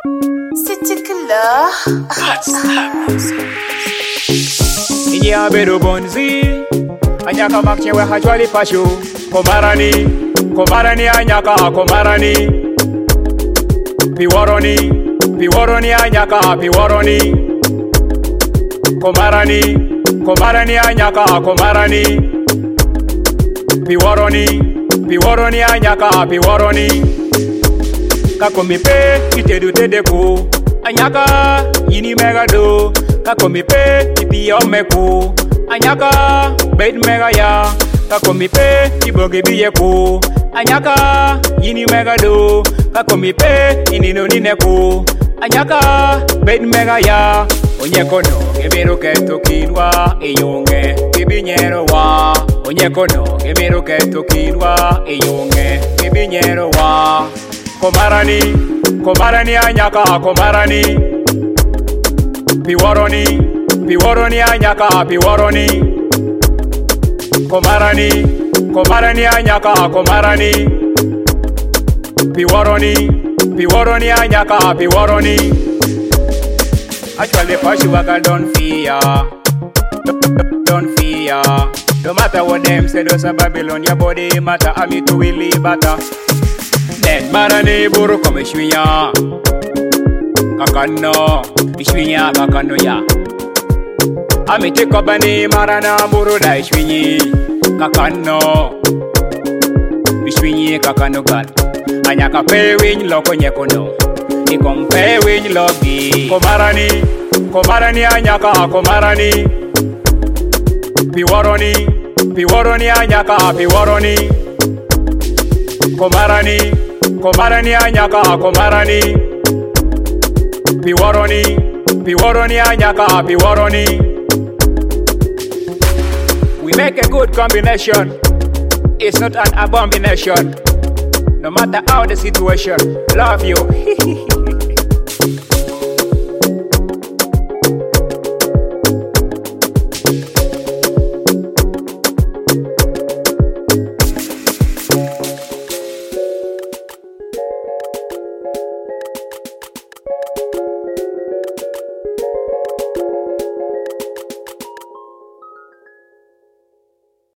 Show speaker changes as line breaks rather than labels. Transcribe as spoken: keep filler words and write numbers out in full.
City killer.
Inya bedo bonzi anyaka makchewe hajwali pashu komarani komarani anyaka komarani piworoni piworoni anyaka piworoni komarani komarani anyaka komarani piworoni piworoni anyaka piworoni kakomipe itedu tedeku anyaka yini megado kakomipe ipiyomeku anyaka bed mega ya kakomipe iboge biyeku anyaka yini megado kakomipe inino nineku anyaka bed mega ya onyekono gebero keto kinwa eyonge kibinyero wa onyekono gebero keto kinwa eyonge kibinyero wa komarani komarani anyaka komarani piworoni piworoni anyaka piworoni komarani komarani anyaka komarani piworoni piworoni anyaka piworoni actually Pashiwaga don't fear don't fear no matter what them say those are Babylon your body matter ami to willy bata net marani buru kome shwinya kakano ishwinya kakano ya amite kobani marana buru da ishwinyi kakano ishwinyi kakano gal anyaka pe win loko nyekono ikom pe win logi komarani komarani anyaka komarani piworoni piworoni anyaka piworoni komarani komarani anyaka komarani piworoni piworoni anyaka piworoni. We make a good combination. It's not an abomination. No matter how the situation. Love you.